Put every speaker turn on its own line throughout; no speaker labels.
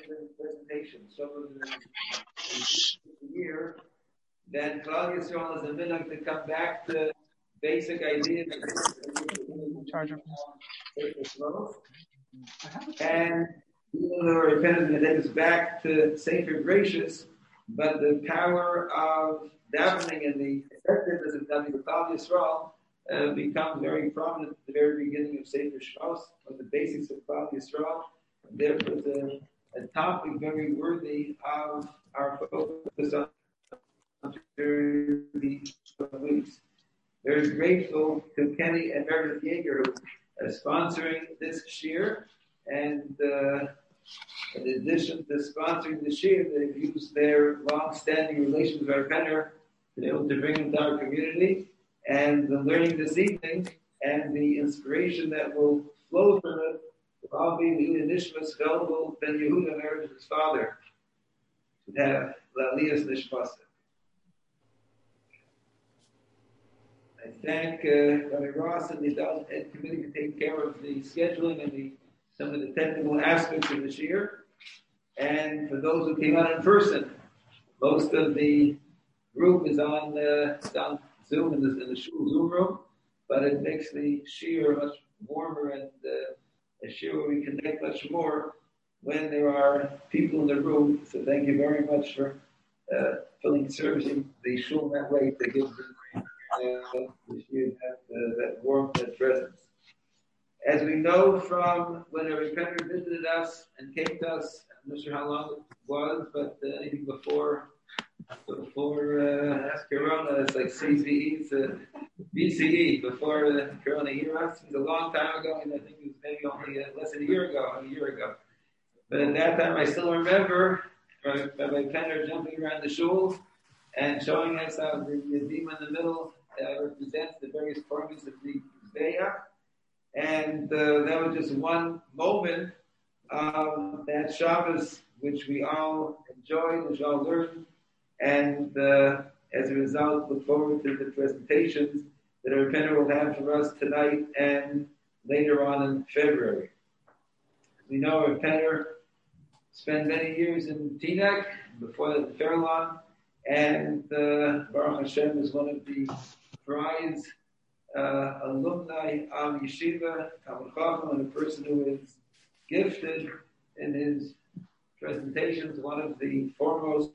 different presentations. Some of them in the year. Then Klal Yisrael is a minhag to come back to basic ideas of
Charger.
And even though our repentance is going to take us back to Sefer Gracious, but the power of davening and the effectiveness of davening with Klal Yisrael becomes very prominent at the very beginning of Sefer Shmos, of the basics of Klal Yisrael. Therefore, it's a topic very worthy of our focus on during these weeks. Very grateful to Kenny and Meredith Yeager who are sponsoring this shir, and in addition to sponsoring the shir, they've used their long-standing relations with our Penner to be able to bring into our community, and the learning this evening and the inspiration that will flow from it will all be the Nishmas Velvel Ben Yehuda Meredith's father, to have Lalias Nishmasa. I thank Rabbi Ross and the Ed Committee for taking care of the scheduling and some of the technical aspects of this year. And for those who came out in person, most of the group is on Zoom in the shul Zoom room, but it makes the shir much warmer and a shir where we connect much more when there are people in the room. So thank you very much for servicing the shul that way to give the shir that warmth and presence. As we know from when a repenter visited us and came to us, I'm not sure how long it was, but anything before Corona, it's like CZE to BCE, before the Corona era. It was a long time ago, and I think it was maybe only less than a year ago. But at that time, I still remember Rabbi Penner jumping around the shul and showing us how the Yedima in the middle represents the various forms of the Zbeya. And that was just one moment of that Shabbos, which we all enjoyed, which we all learned. And as a result, look forward to the presentations that our Penner will have for us tonight and later on in February. We know our Penner spent many years in Teaneck, before that in Fairlawn, and Baruch Hashem is one of the prize alumni of Yeshiva, Talmid Chacham, and a person who is gifted in his presentations, one of the foremost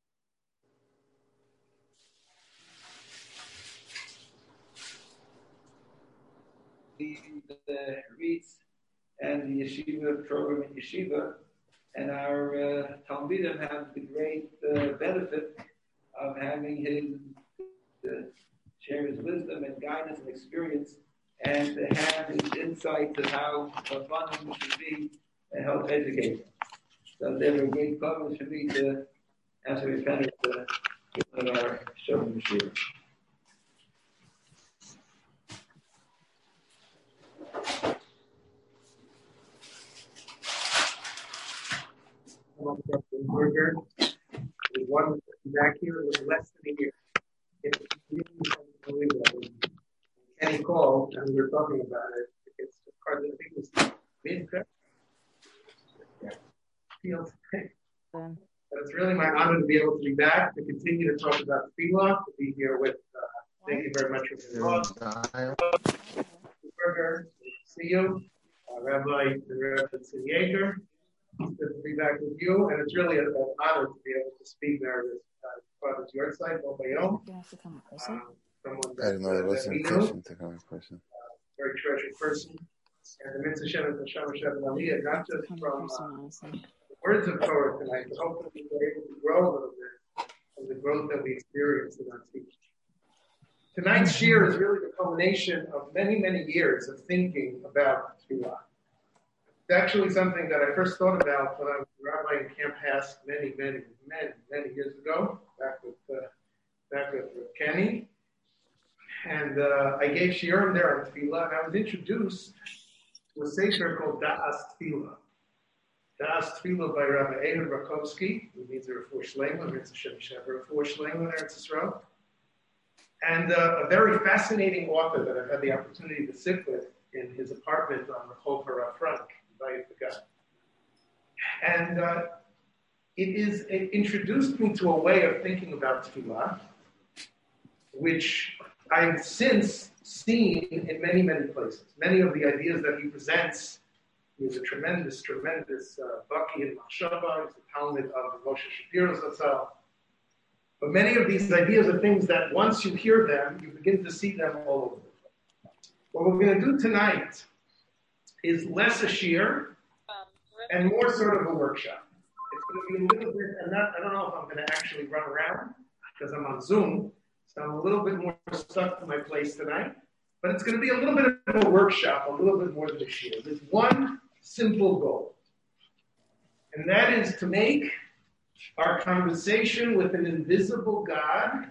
the REITs and the Yeshiva program in Yeshiva, and our Talmidim have the great benefit of having him share his wisdom and guidance and experience, and to have his insights of how abundant should be and help educate them. So they were a great privilege for me to answer your kind of our show machine. Burger. We wanted to be back here a little less than a year. It's unbelievable. Kenny called and we were talking about it. It's part of the biggest mid-trip. Feels but it's really my honor to be able to be back, to continue to talk about Tefillah, to be here with, thank you very much for Burger. See you. Rabbi Yeager. It's good to be back with you, and it's really an honor to be able to speak there as part of your side, Obayom.
You have to come in person.
Someone
I didn't know it was in person to come in person.
Very treasured person. And the Mitzvah Shem and Hashem Hashem Aliyah, not just from the words of Torah tonight, but hopefully we're able to grow a little bit from the growth that we experience in our teaching. Tonight's shir is really the culmination of many, many years of thinking about Tefillah. It's actually something that I first thought about when I was a rabbi in Camp Hask many years ago, back with Kenny. And I gave shiurim there on Tefillah, and I was introduced to a sefer called Da'as Tefillah. Da'as Tefillah by Rabbi Ehud Rakovsky, who means a refuah shlema, it's a Shem Shever, refuah shlema in Eretz Yisrael. And a very fascinating author that I've had the opportunity to sit with in his apartment on Rehov Harav Frank. And
it introduced me to a way of thinking about tefillah, which I've since seen in many, many places. Many of the ideas that he presents, he was a tremendous Baki in Machshava, he's the Talmud of Moshe Shapiro Zatzal. But many of these ideas are things that once you hear them, you begin to see them all over the place. What we're going to do tonight is less a shiur and more sort of a workshop. It's going to be a little bit, I don't know if I'm going to actually run around because I'm on Zoom, so I'm a little bit more stuck to my place tonight. But it's going to be a little bit of a workshop, a little bit more than a shiur. There's one simple goal, and that is to make our conversation with an invisible God,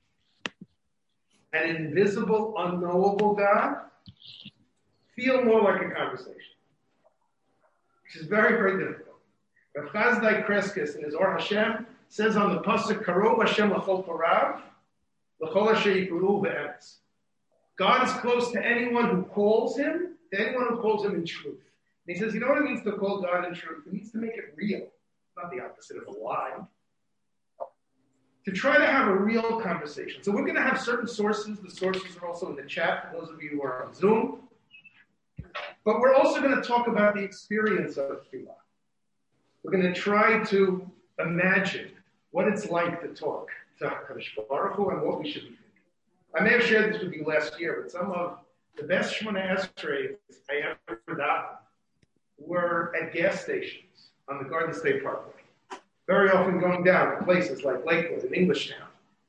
an invisible, unknowable God, feel more like a conversation, which is very, very difficult. Rav Chazdai Kreskes in his Or Hashem says on the pasuk, Karov Hashem l'chol parav, l'chol asher yikru'u be'emes. God is close to anyone who calls him, to anyone who calls him in truth. And he says, you know what it means to call God in truth? It means to make it real, not the opposite of a lie. To try to have a real conversation. So we're going to have certain sources. The sources are also in the chat for those of you who are on Zoom. But we're also going to talk about the experience of tefillah. We're going to try to imagine what it's like to talk to HaKadosh Baruch Hu and what we should be thinking. I may have shared this with you last year, but some of the best Shemona Esrei I ever davened were at gas stations on the Garden State Parkway. Very often going down to places like Lakewood and Englishtown.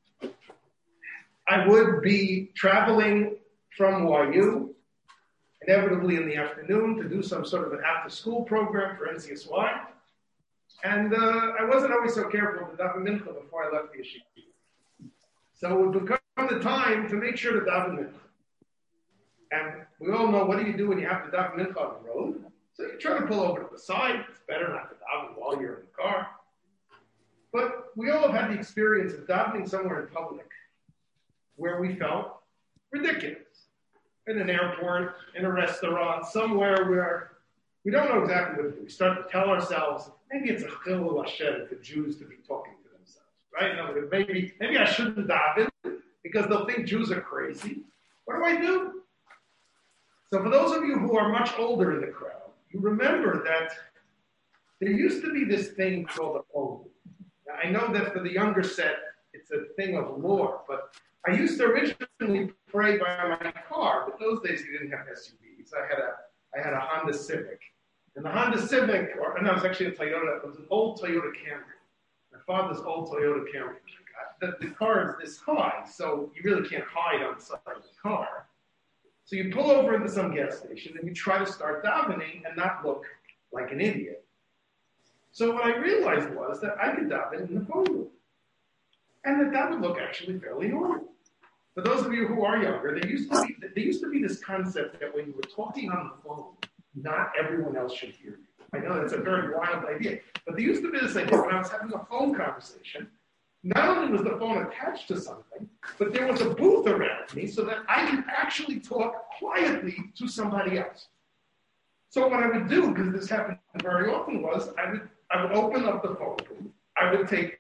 I would be traveling from YU, inevitably in the afternoon, to do some sort of an after-school program for NCSY. And I wasn't always so careful to daven mincha before I left the yeshiva. So it would become the time to make sure to daven mincha. And we all know, what do you do when you have to daven mincha on the road? So you try to pull over to the side. It's better not to daven while you're in the car. But we all have had the experience of davening somewhere in public where we felt ridiculous. In an airport, in a restaurant, somewhere where we don't know exactly what to do. We start to tell ourselves, maybe it's a chilul Hashem for Jews to be talking to themselves, right? No, maybe I shouldn't daven because they'll think Jews are crazy. What do I do? So for those of you who are much older in the crowd, you remember that there used to be this thing called a phone. Now, I know that for the younger set, it's a thing of lore, but I used to originally pray by my car, but those days you didn't have SUVs. I had a Honda Civic. And the Honda Civic, it was actually a Toyota, it was an old Toyota Camry. My father's old Toyota Camry. The car is this high, so you really can't hide on the side of the car. So you pull over into some gas station and you try to start davening and not look like an idiot. So what I realized was that I could daven in the phone booth. And that would look actually fairly normal. For those of you who are younger, there used to be this concept that when you were talking on the phone, not everyone else should hear you. I know that's a very wild idea. But there used to be this idea when I was having a phone conversation, not only was the phone attached to something, but there was a booth around me so that I could actually talk quietly to somebody else. So what I would do, because this happened very often, was I would open up the phone booth. I would take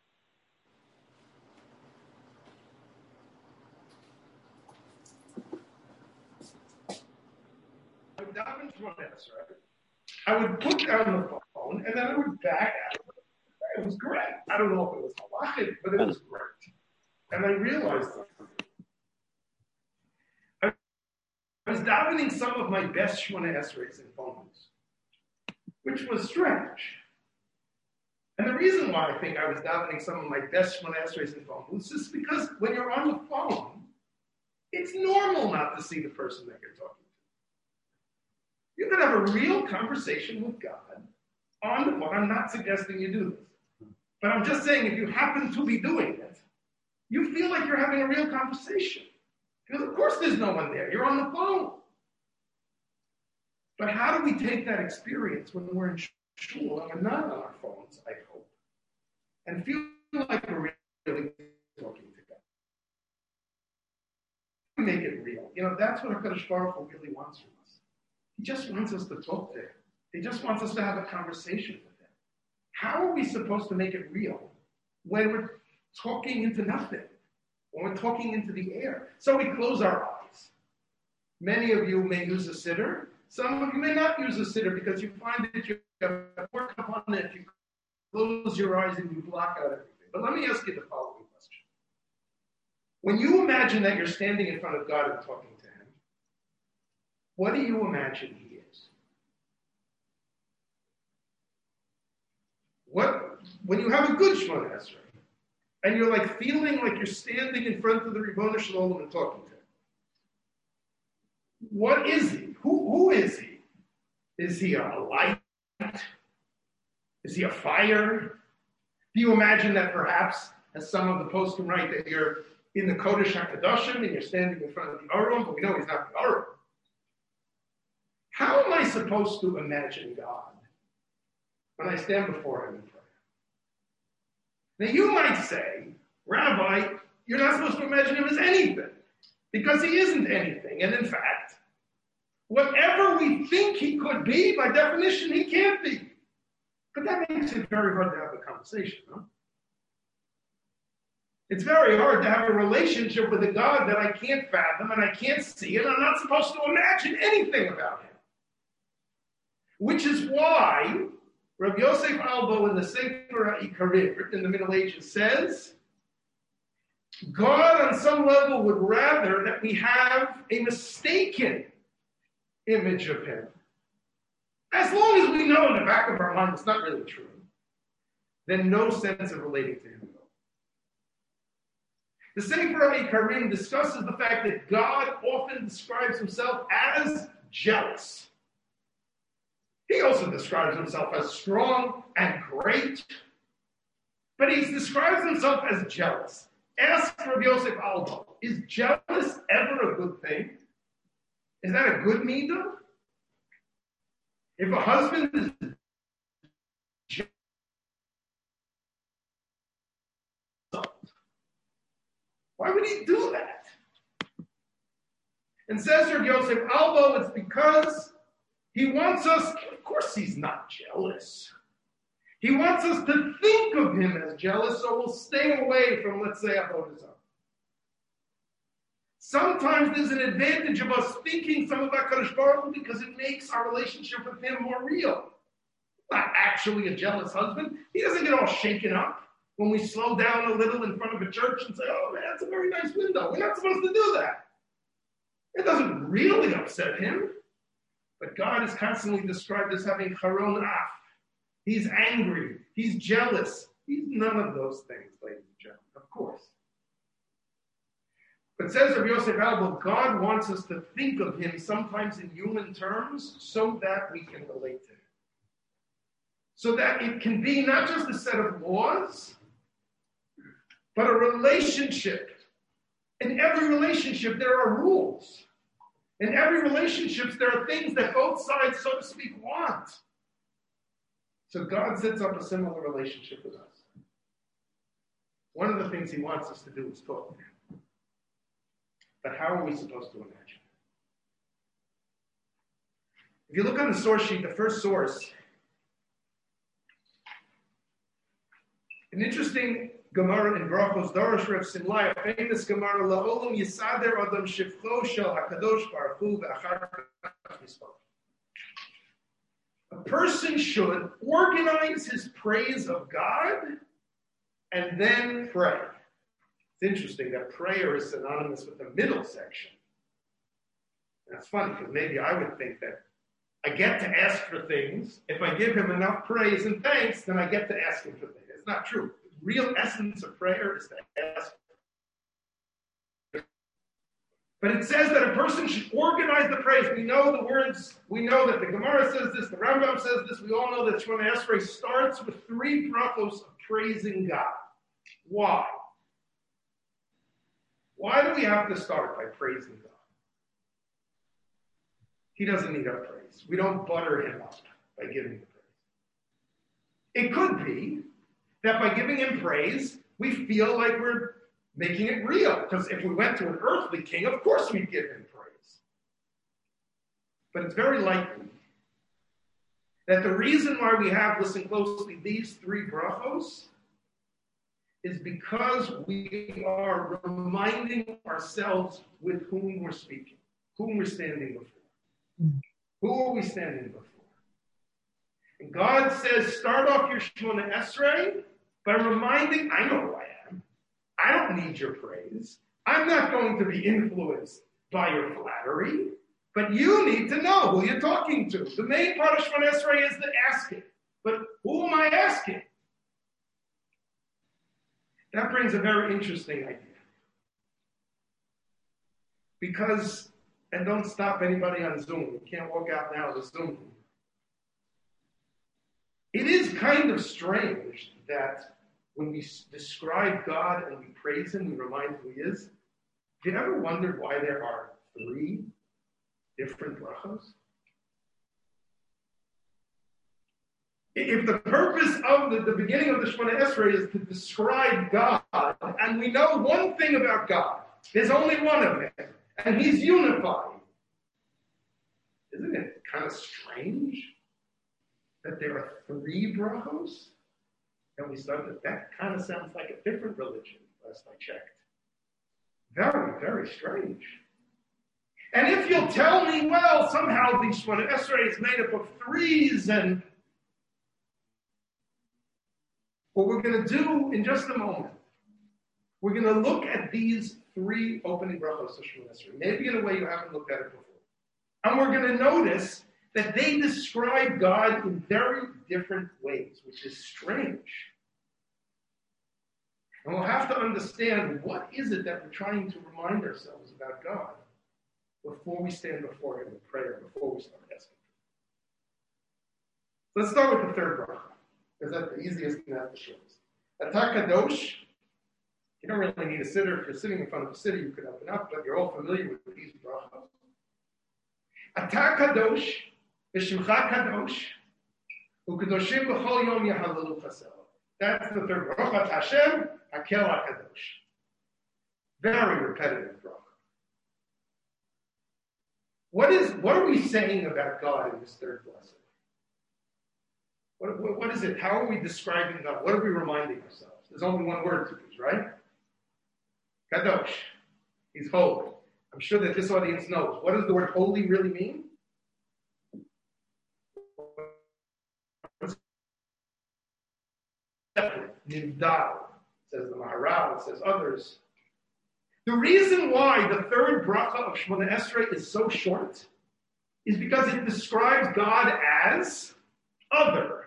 I would put down the phone and then I would back out. It was great. I don't know if it was halachic, but it was great. And I realized something. I was davening some of my best Shemona Esreis in phones, which was strange. And the reason why I think I was davening some of my best Shemona Esreis in phones is because when you're on the phone, it's normal not to see the person that you're talking to. You could have a real conversation with God on the phone. I'm not suggesting you do this. But I'm just saying if you happen to be doing it, you feel like you're having a real conversation. Because of course there's no one there. You're on the phone. But how do we take that experience when we're in shul and we're not on our phones, I hope, and feel like we're really talking to God? Make it real. That's what HaKadosh Baruch Hu really wants from us. He just wants us to talk to him. He just wants us to have a conversation with him. How are we supposed to make it real when we're talking into nothing, when we're talking into the air? So we close our eyes. Many of you may use a siddur. Some of you may not use a siddur because you find that you have work upon it if you close your eyes and you block out everything. But let me ask you the following question. When you imagine that you're standing in front of God and talking to him, what do you imagine he is? When you have a good Shemona Esrei, and you're like feeling like you're standing in front of the Ribono Shel Olam and talking to him, what is he? Who is he? Is he a light? Is he a fire? Do you imagine that perhaps, as some of the poskim write, that you're in the Kodesh HaKadoshim and you're standing in front of the Aron, but we know he's not the Aron. How am I supposed to imagine God when I stand before him in prayer? Now you might say, Rabbi, you're not supposed to imagine him as anything, because he isn't anything. And in fact, whatever we think he could be, by definition, he can't be. But that makes it very hard to have a conversation, huh? It's very hard to have a relationship with a God that I can't fathom and I can't see, and I'm not supposed to imagine anything about him. Which is why Rabbi Yosef Albo in the Sefer HaIkarim, written in the Middle Ages, says, God on some level would rather that we have a mistaken image of him. As long as we know in the back of our mind it's not really true, then no sense of relating to him at all. The Sefer HaIkarim discusses the fact that God often describes himself as jealous. He also describes himself as strong and great, but he describes himself as jealous. Ask Rabbi Yosef Albo, is jealous ever a good thing? Is that a good midah? If a husband is jealous, why would he do that? And says Rabbi Yosef Albo, it's because he wants us, of course he's not jealous. He wants us to think of him as jealous, so we'll stay away from, let's say, Avodah Zarah. Sometimes there's an advantage of us thinking some of HaKadosh Baruch Hu because it makes our relationship with him more real. Not actually a jealous husband. He doesn't get all shaken up when we slow down a little in front of a church and say, oh man, that's a very nice window. We're not supposed to do that. It doesn't really upset him. But God is constantly described as having charon af. He's angry. He's jealous. He's none of those things, ladies and gentlemen, of course. But says Rabbi Yosef Albo, God wants us to think of him sometimes in human terms so that we can relate to him. So that it can be not just a set of laws, but a relationship. In every relationship, there are rules. In every relationship, there are things that both sides, so to speak, want. So God sets up a similar relationship with us. One of the things he wants us to do is talk to him. But how are we supposed to imagine? If you look on the source sheet, the first source, an interesting Gemara in Brachos Darash Rav Simlai, a famous Gemara, La'olam Yisader Adam Shifcho Shel HaKadosh Baruch Hu Ve'achar כך Mispach. A person should organize his praise of God and then pray. It's interesting that prayer is synonymous with the middle section. That's funny, because maybe I would think that I get to ask for things. If I give him enough praise and thanks, then I get to ask him for things. It's not true. The real essence of prayer is to ask. But it says that a person should organize the praise. We know the words, we know that the Gemara says this, the Rambam says this, we all know that Shemona Esrei starts with 3 brachos of praising God. Why? Why do we have to start by praising God? He doesn't need our praise. We don't butter him up by giving him praise. It could be that by giving him praise, we feel like we're making it real. Because if we went to an earthly king, of course we'd give him praise. But it's very likely that the reason why we have, listen closely, these three brachos is because we are reminding ourselves with whom we're speaking, whom we're standing before. Who are we standing before? And God says, start off your Shemona Esrei by reminding, I know who I am. I don't need your praise. I'm not going to be influenced by your flattery, but you need to know who you're talking to. The main part of Shemona Esrei is the asking. But who am I asking? That brings a very interesting idea. Because, and don't stop anybody on Zoom. You can't walk out now of the Zoom. It is kind of strange that when we describe God and we praise Him, we remind who He is. Have you ever wondered why there are three different brachos? If the purpose of the beginning of the Shemona Esrei is to describe God, and we know one thing about God, there's only one of Him, and He's unified. Isn't it kind of strange that there are three brachos? And we started, that kind of sounds like a different religion, last I checked. Very, very strange. And if you'll tell me, well, somehow the Shemona Esrei is made up of threes, and what we're going to do in just a moment, we're going to look at these three opening brachos of Shemona Esrei, maybe in a way you haven't looked at it before. And we're going to notice that they describe God in very different ways, which is strange. And we'll have to understand what is it that we're trying to remind ourselves about God before we stand before Him in prayer, before we start asking. Let's start with the third bracha, because that's the easiest and that's the shortest. Atah Kadosh. You don't really need a sitter. If you're sitting in front of a sitter, you could open up, but you're all familiar with these brachas. Atah Kadosh, V'Shimcha Kadosh, U'Kadoshim B'chol Yom Yahalalu Chasel. That's the third bracha. Hashem, Hakel HaKadosh. Very repetitive bracha. What are we saying about God in this third blessing? What is it? How are we describing God? What are we reminding ourselves? There's only one word to use, right? Kadosh. He's holy. I'm sure that this audience knows. What does the word holy really mean? Nimdal, says the Maharal, says others. The reason why the third bracha of Shemona Esrei is so short is because it describes God as other.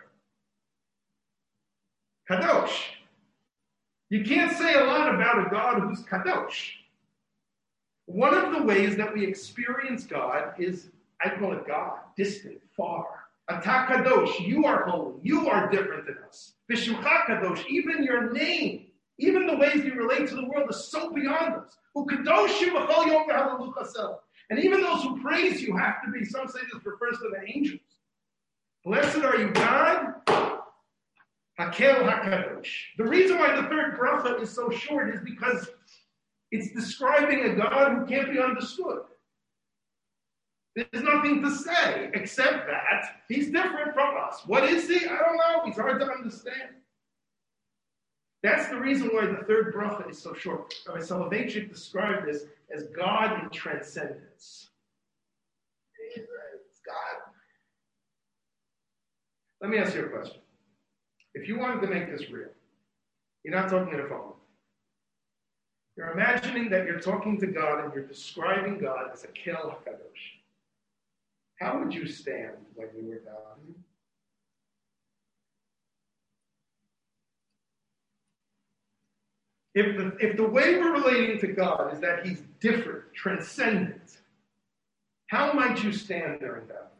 Kadosh. You can't say a lot about a God who's Kadosh. One of the ways that we experience God is, I call it God, distant, far. Atah Kadosh, you are holy, you are different than us. V'Shimcha Kadosh, even your name, even the ways you relate to the world is so beyond us. U'Kadoshim B'chol Yom Yahalalu Chasel. And even those who praise you have to be, some say this refers to the angels. Blessed are you, God, Hakel HaKadosh. The reason why the third bracha is so short is because it's describing a God who can't be understood. There's nothing to say except that He's different from us. What is He? I don't know. He's hard to understand. That's the reason why the third bracha is so short. Rabbi Soloveitchik described this as God in transcendence. It's God. Let me ask you a question. If you wanted to make this real, you're not talking to a phone. You're imagining that you're talking to God and you're describing God as a Kel HaKadosh. How would you stand when you were down? If the way we're relating to God is that He's different, transcendent, how might you stand there and down?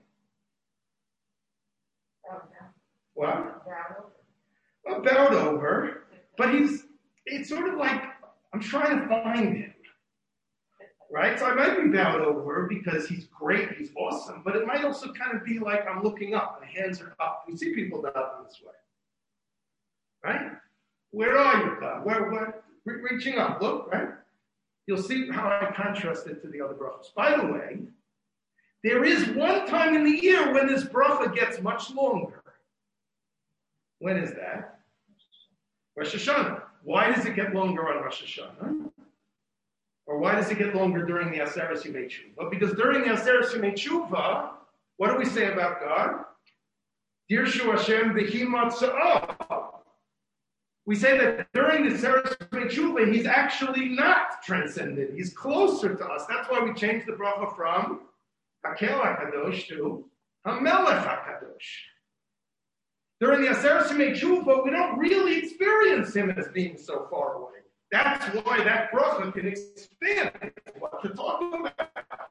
What? Bowed over. But it's sort of like, I'm trying to find Him. Right? So I might be bowed over because He's great, He's awesome, but it might also kind of be like I'm looking up, my hands are up. We see people down this way. Right? Where are you, God? Where? Reaching up, look, right? You'll see how I contrast it to the other brachos. By the way, There is one time in the year when this bracha gets much longer. When is that? Rosh Hashanah. Why does it get longer on Rosh Hashanah? Or why does it get longer during the Aseres Yemei Tshuva? Because during the Aseres Yemei Tshuva, what do we say about God? Dirshu Hashem v'hi matzah. We say that during the Aseres Yemei Tshuva, he's actually not transcendent. He's closer to us. That's why we changed the bracha from Hakel HaKadosh to HaMelech HaKadosh. During the Aseres Yemei Tshuva, we don't really experience him as being so far away. That's why that bracha can expand what you're talking about.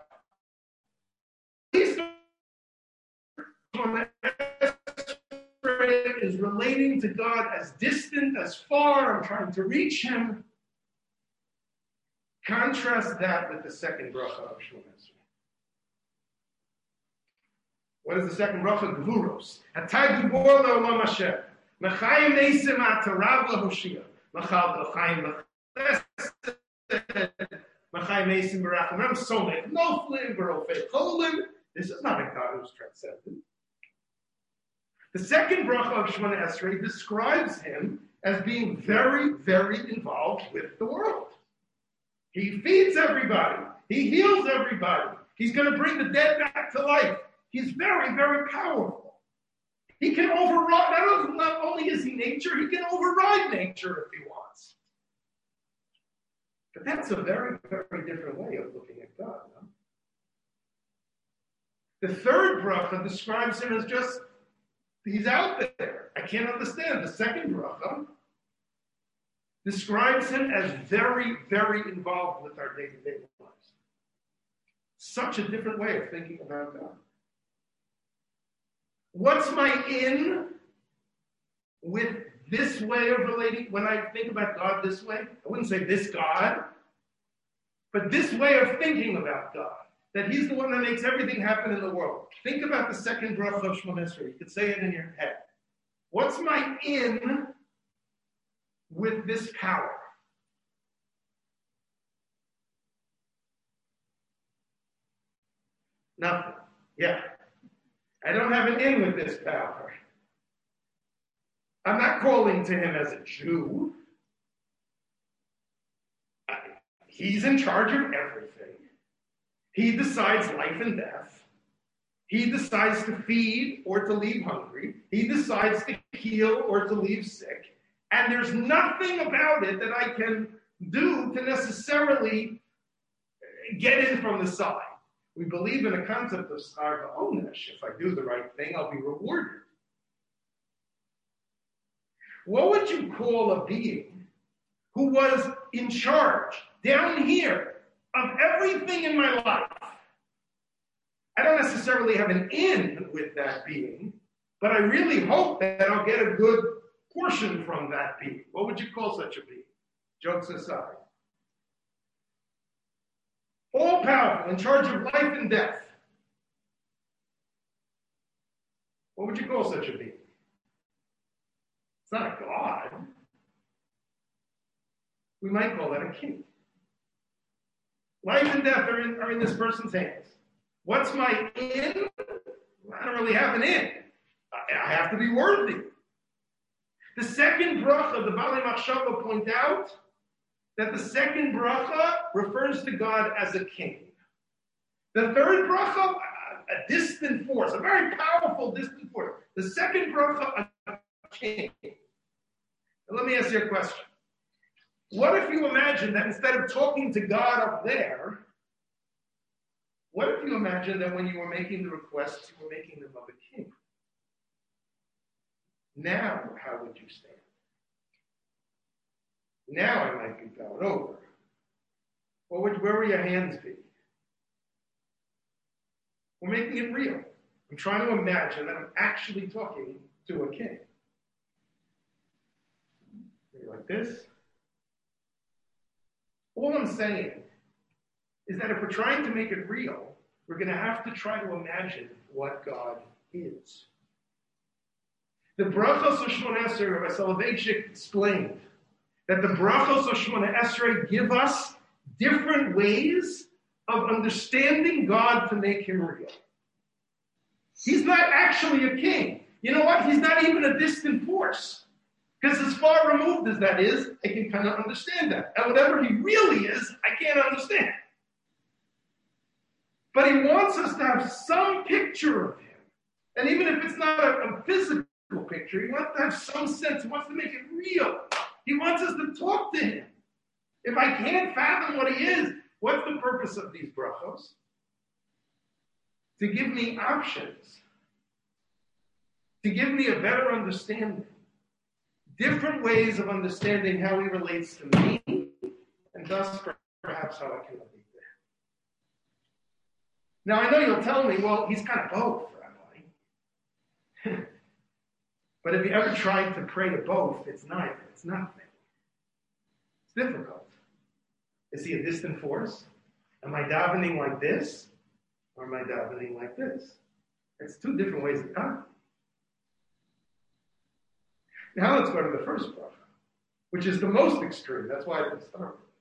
Is relating to God as distant, as far, I'm trying to reach him. Contrast that with the second bracha of Shemona Esrei. What is the second bracha? Gvuros. Atay gvur le'olam Hashem. Mechayim neisim atarav lehoshia. Mechal b'chayim b'chesed. Mechayim neisim b'rachamim. Somech noflim b'rofei cholim. This is not a God who's transcendent. The second bracha of Shemona Esrei describes him as being very, very involved with the world. He feeds everybody. He heals everybody. He's going to bring the dead back to life. He's very, very powerful. He can override, not only is he nature, he can override nature if he wants. But that's a very, very different way of looking at God. No? The third bracha describes him as just, he's out there. I can't understand. The second bracha describes him as very, very involved with our day-to-day lives. Such a different way of thinking about God. What's my in with this way of relating? When I think about God this way, I wouldn't say this God, but this way of thinking about God, that he's the one that makes everything happen in the world. Think about the second bracha of Shemona Esrei. You could say it in your head. What's my in with this power? Nothing. Yeah. I don't have an in with this power. I'm not calling to him as a Jew. He's in charge of everything. He decides life and death. He decides to feed or to leave hungry. He decides to heal or to leave sick. And there's nothing about it that I can do to necessarily get in from the side. We believe in a concept of schar v'onesh. If I do the right thing, I'll be rewarded. What would you call a being who was in charge, down here, of everything in my life? I don't necessarily have an in with that being, but I really hope that I'll get a good portion from that being. What would you call such a being? Jokes aside. All powerful, in charge of life and death. What would you call such a being? It's not a God. We might call that a king. Life and death are in this person's hands. What's my in? I don't really have an in. I have to be worthy. The second bracha, the Balei Machshava point out that the second bracha refers to God as a king. The third bracha, a distant force, a very powerful distant force. The second bracha, a king. Now let me ask you a question. What if you imagine that instead of talking to God up there, what if you imagine that when you were making the requests, you were making them of a king? Now, how would you stand? Now I might be bowed over. Where will your hands be? We're making it real. I'm trying to imagine that I'm actually talking to a king. Maybe like this. All I'm saying is that if we're trying to make it real, we're going to have to try to imagine what God is. The brachos of Shemona Esrei, Rabbi Soloveitchik explained that the brachos of Shemona Esrei give us different ways of understanding God to make him real. He's not actually a king. You know what? He's not even a distant force. Because as far removed as that is, I can kind of understand that. And whatever he really is, I can't understand. But he wants us to have some picture of him. And even if it's not a physical picture, he wants to have some sense. He wants to make it real. He wants us to talk to him. If I can't fathom what he is, what's the purpose of these brachos? To give me options. To give me a better understanding. Different ways of understanding how he relates to me, and thus perhaps how I can relate to him. Now, I know you'll tell me, well, he's kind of both, Rabbi. But if you ever tried to pray to both, it's neither. It's nothing. It's difficult. Is he a distant force? Am I davening like this? Or am I davening like this? It's two different ways of davening. Now let's go to the first bracha, which is the most extreme. That's why I didn't start with it.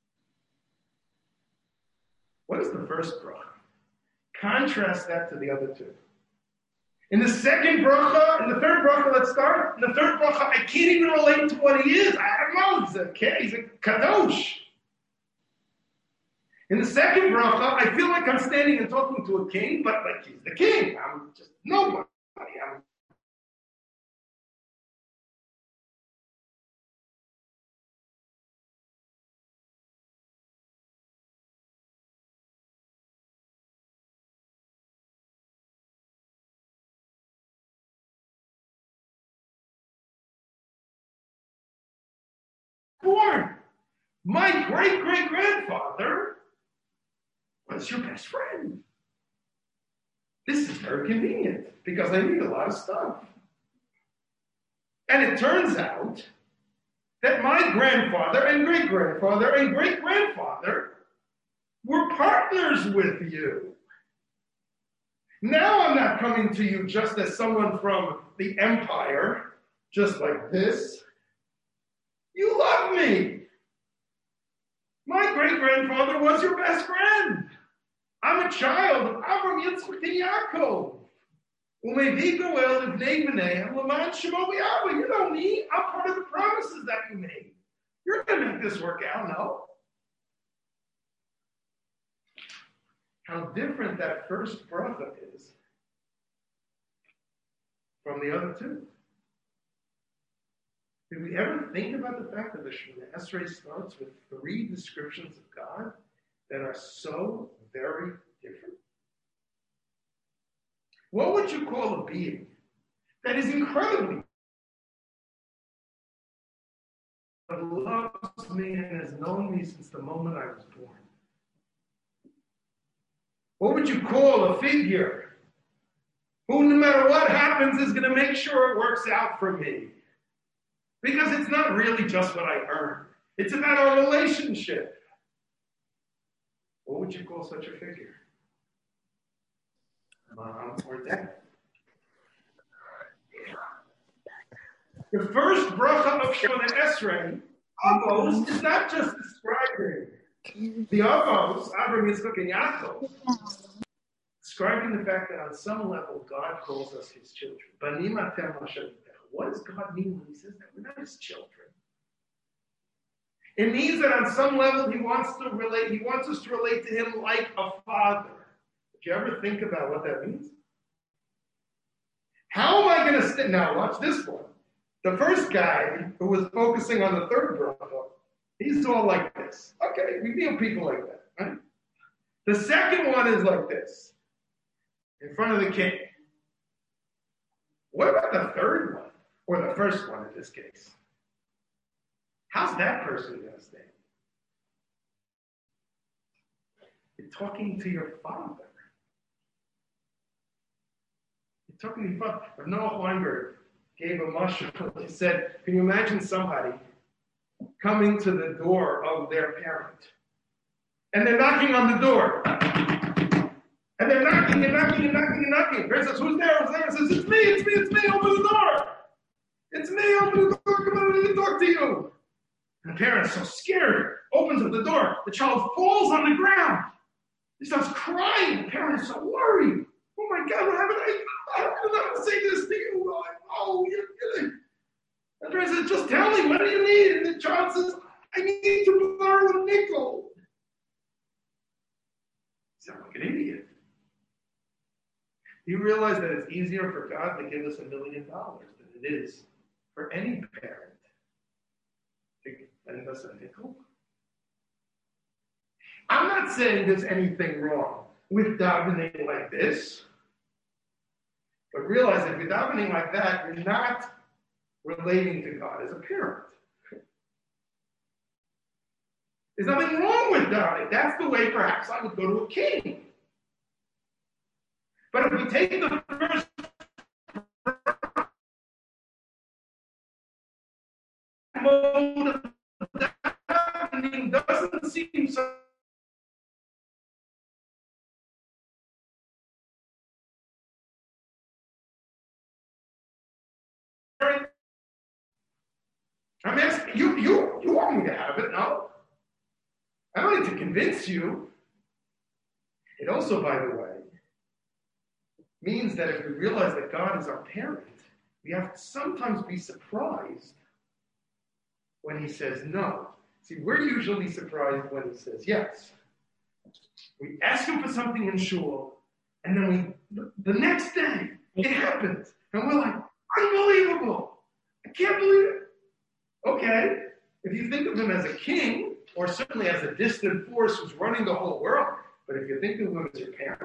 What is the first bracha? Contrast that to the other two. In the second bracha, in the third bracha, let's start. In the third bracha, I can't even relate to what he is. I don't know. He's a kadosh. In the second bracha, I feel like I'm standing and talking to a king, but like he's the king. I'm just nobody. I'm born. My great-great-grandfather was your best friend. This is very convenient because I need a lot of stuff. And it turns out that my grandfather and great-grandfather and great-grandfather were partners with you. Now I'm not coming to you just as someone from the empire, just like this. You love me. My great-grandfather was your best friend. I'm a child of Avraham, Yitzchak, and Yaakov. You know me. I'm part of the promises that you made. You're going to make this work out, no? How different that first bracha is from the other two. Did we ever think about the fact that the Shemona Esrei starts with 3 descriptions of God that are so very different? What would you call a being that is incredibly loves me and has known me since the moment I was born? What would you call a figure who, no matter what happens, is going to make sure it works out for me? Because it's not really just what I earn. It's about our relationship. What would you call such a figure? Mom or dad? The first bracha of Shemona Esrei, Avos, is not just describing the Avos, Avraham, Yitzchak, and Yaakov, describing the fact that on some level God calls us his children. Banim atem Hashem. What does God mean when he says that? We're not his children. It means that on some level he wants us to relate to him like a father. Did you ever think about what that means? How am I going to now watch this one. The first guy who was focusing on the third bracha, he's all like this. Okay, we feel people like that, right? The second one is like this, in front of the king. What about the third one? Or the first one in this case. How's that person going to stand? You're talking to your father. You're talking to your father. Noah Weinberg gave a mushroom. He said, can you imagine somebody coming to the door of their parent? And they're knocking on the door. And they're knocking and knocking and knocking and knocking. The parent says, who's there? Who's there? He says, it's me, open the door. It's me, open the door, come on, I need to talk to you. And the parent's so scared, opens up the door. The child falls on the ground. He starts crying. The parents are worried. Oh my God, what happened? I don't know how to say this to you. Oh, you're kidding. And the parent says, just tell me, what do you need? And the child says, I need to borrow a nickel. You sound like an idiot. You realize that it's easier for God to give us $1 million than it is for any parent to lend us a nickel? I'm not saying there's anything wrong with davening like this, but realize that if you're davening like that, you're not relating to God as a parent. There's nothing wrong with davening. That's the way perhaps I would go to a king. But if we take the first mode of davening, doesn't seem so. I'm asking you want me to have it, no? I don't need to convince you. It also, by the way, means that if we realize that God is our parent, we have to sometimes be surprised when he says no. See, we're usually surprised when he says yes. We ask him for something in shul, and then the next day, it happens. And we're like, unbelievable. I can't believe it. Okay, if you think of him as a king, or certainly as a distant force who's running the whole world, but if you think of him as your parent,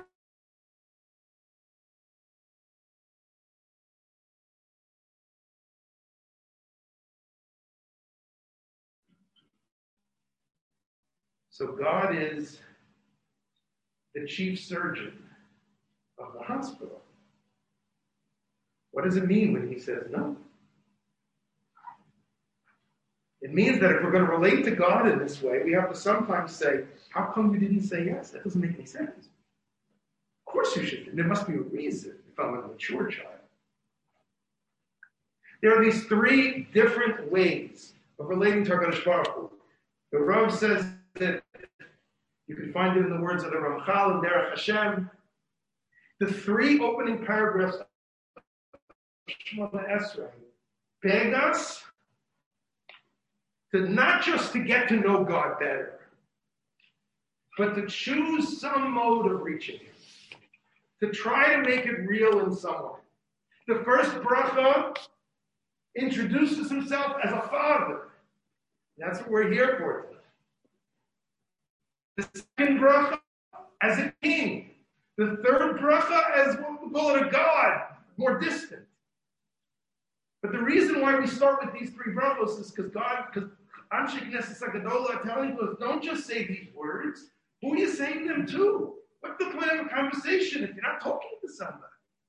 so God is the chief surgeon of the hospital. What does it mean when he says no? It means that if we're going to relate to God in this way, we have to sometimes say, how come you didn't say yes? That doesn't make any sense. Of course you should. There must be a reason if I'm a mature child. There are these 3 different ways of relating to HaKadosh Baruch Hu. The Rav says that you can find it in the words of the Ramchal and Derech Hashem. The 3 opening paragraphs of Shemona Esrei beg us to not just to get to know God better, but to choose some mode of reaching him, to try to make it real in some way. The first bracha introduces himself as a father. That's what we're here for. The second bracha as a king. The third bracha as what we call it a God, more distant. But the reason why we start with these 3 brachos is because Anshe Knesset HaGadola are telling us, don't just say these words. Who are you saying them to? What's the point of a conversation if you're not talking to somebody?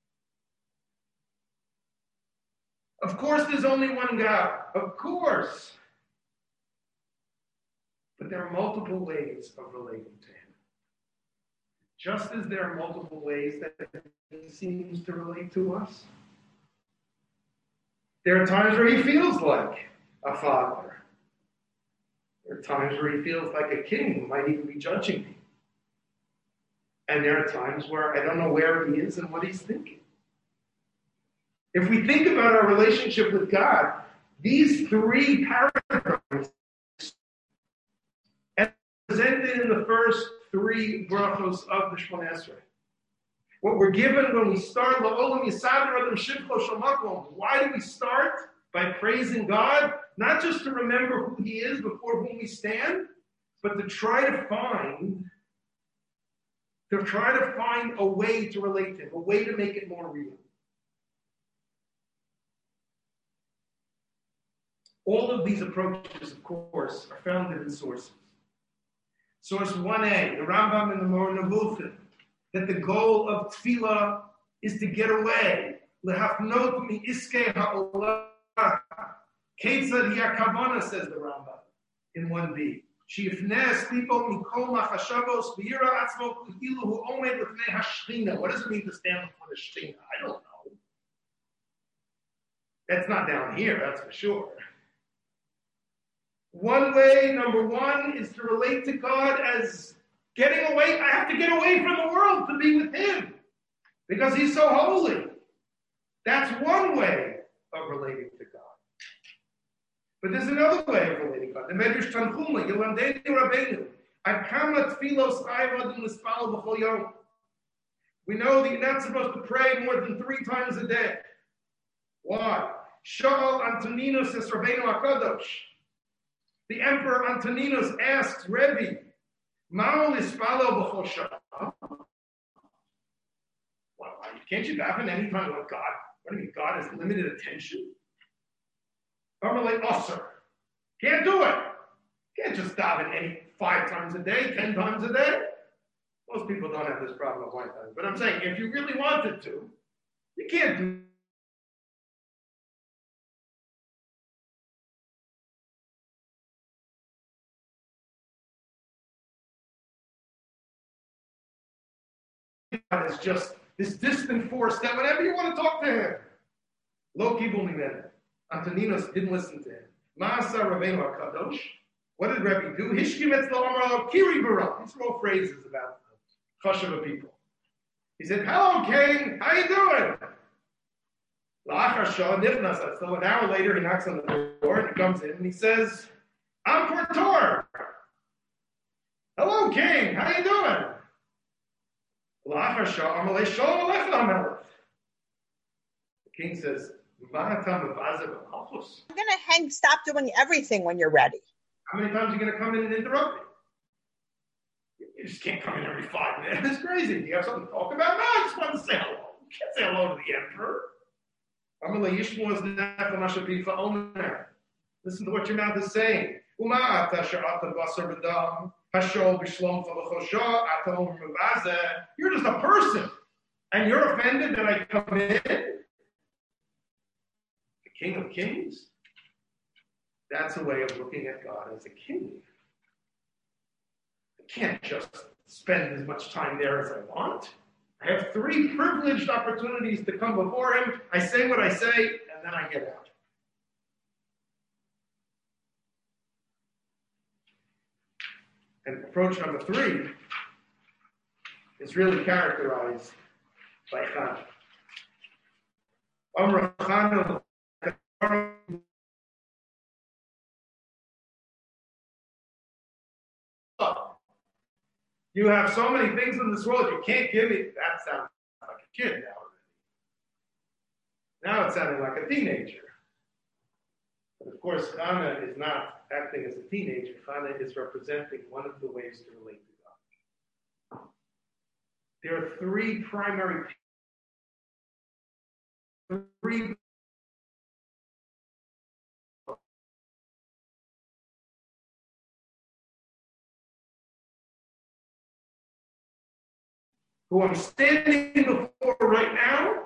Of course, there's only one God. Of course. But there are multiple ways of relating to him. Just as there are multiple ways that he seems to relate to us. There are times where he feels like a father. There are times where he feels like a king who might even be judging me. And there are times where I don't know where he is and what he's thinking. If we think about our relationship with God, these 3 paragraphs are presented in the first 3 brachos of the Shemona Esrei. What we're given when we start, La'olam Yisader Adam Shivcho Shel Makom. Why do we start? By praising God, not just to remember who he is before whom we stand, but to try to find a way to relate to him, a way to make it more real. All of these approaches, of course, are founded in sources. Source 1a, the Rambam and the Moreh Nevuchim, that the goal of tefillah is to get away. Lehafnot mi iskei ha'olam. Ketzad Yakavana, says the Rambam in 1b. Shifnes people mikol machashavos v'yira atzmo ki'ilu hu omed l'fnei hashchina. What does it mean to stand before the shchina? I don't know. That's not down here, that's for sure. One way, number 1, is to relate to God as Getting away, I have to get away from the world to be with him because he's so holy. That's one way of relating to God. But there's another way of relating to God. The Medrash Tanchuma, Yelandeni Rabbeinu, Akama Tfilos Chayvod L'Spal B'chol Yom. We know that you're not supposed to pray more than 3 times a day. Why? Shaul Antoninus says Rabbeinu HaKadosh. The Emperor Antoninus asks Rebbe, Ma'ol Ispalo B'chol Shah. Well, can't you daven any time with God? What do you mean, God has limited attention? Normally, Osir. Can't do it. Can't just daven any 5 times a day, 10 times a day. Most people don't have this problem of 1 time. But I'm saying, if you really wanted to, you can't do God is just this distant force that whenever you want to talk to him, Lo Kibul Mimenu. Antoninus didn't listen to him. Ma'asa Rabbeinu HaKadosh. What did Rebbe do? Hishkim etzlo amar kiri bara. These are all phrases about Chashava people. He said, hello, king. How you doing? La'achar shah nifnas. So an hour later, he knocks on the door and he comes in and he says, I'm Portor. Hello, king. How you doing? La'achar shah amalei shalom aleichem hamelech. The king says, I'm
going to stop doing everything when you're ready.
How many times are you going to come in and interrupt me? You just can't come in every 5 minutes. It's crazy. Do you have something to talk about? No, I just want to say hello. You can't say hello to the emperor. Listen to what your mouth is saying. You're just a person. And you're offended that I come in? King of Kings? That's a way of looking at God as a king. I can't just spend as much time there as I want. I have 3 privileged opportunities to come before him. I say what I say, and then I get out. And approach number 3 is really characterized by Chana. You have so many things in this world you can't give me. That sounds like a kid now. Now it's sounding like a teenager. But of course, Chana is not acting as a teenager. Chana is representing one of the ways to relate to God. There are 3 primary who I'm standing before right now,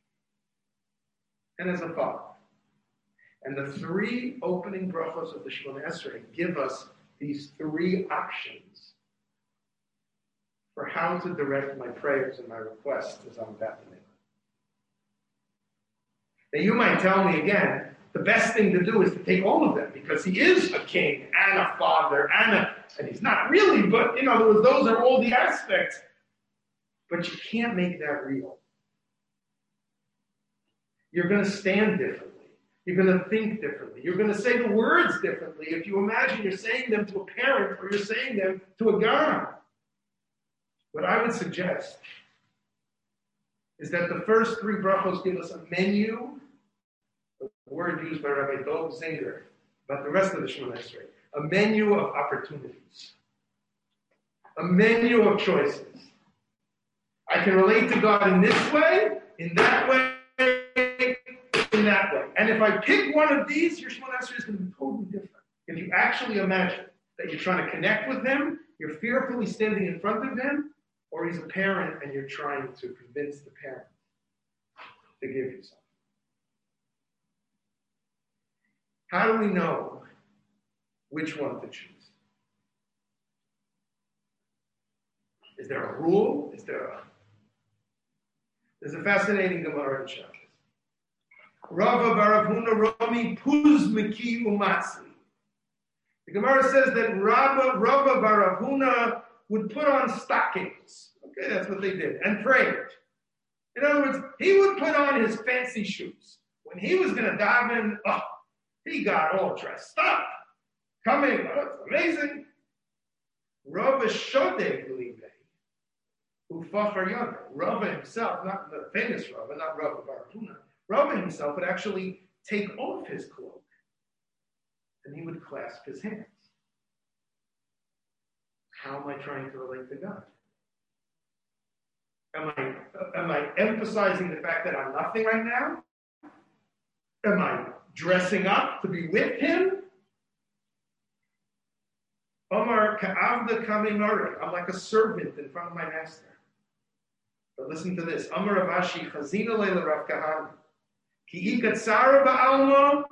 and as a father. And the 3 opening brachos of the Shemona Esrei give us these 3 options for how to direct my prayers and my requests as I'm about to make. Now you might tell me again, the best thing to do is to take all of them because he is a king and a father and he's not really, but in other words, those are all the aspects. But you can't make that real. You're going to stand differently. You're going to think differently. You're going to say the words differently if you imagine you're saying them to a parent or you're saying them to a God. What I would suggest is that the first 3 brachos give us a menu, a word used by Rabbi Dov Zinger, but the rest of the Shemona Esrei, a menu of opportunities, a menu of choices. I can relate to God in this way, in that way, in that way. And if I pick one of these, your Shemona Esrei is going to be totally different. If you actually imagine that you're trying to connect with him, you're fearfully standing in front of him, or he's a parent and you're trying to convince the parent to give you something. How do we know which one to choose? Is there a rule? There's a fascinating Gemara in Shabbos. Rava Baravuna Rami Puz Miki Umatzi. The Gemara says that Rava Baravuna would put on stockings. Okay, that's what they did, and prayed. In other words, he would put on his fancy shoes. When he was going to daven, he got all dressed up. Coming, it's amazing. Rava Shodeh Libe, Ufachar Yoda. Rava himself, not the famous Rava, not Rava Bar Huna. Rava himself would actually take off his cloak and he would clasp his hands. How am I trying to relate to God? Am I emphasizing the fact that I'm nothing right now? Am I dressing up to be with him? Omar ka'avda kamimari. I'm like a servant in front of my master. But listen to this. Omar Avashi chazina leila Rav Kahana. Ki ikatzara ba'alma.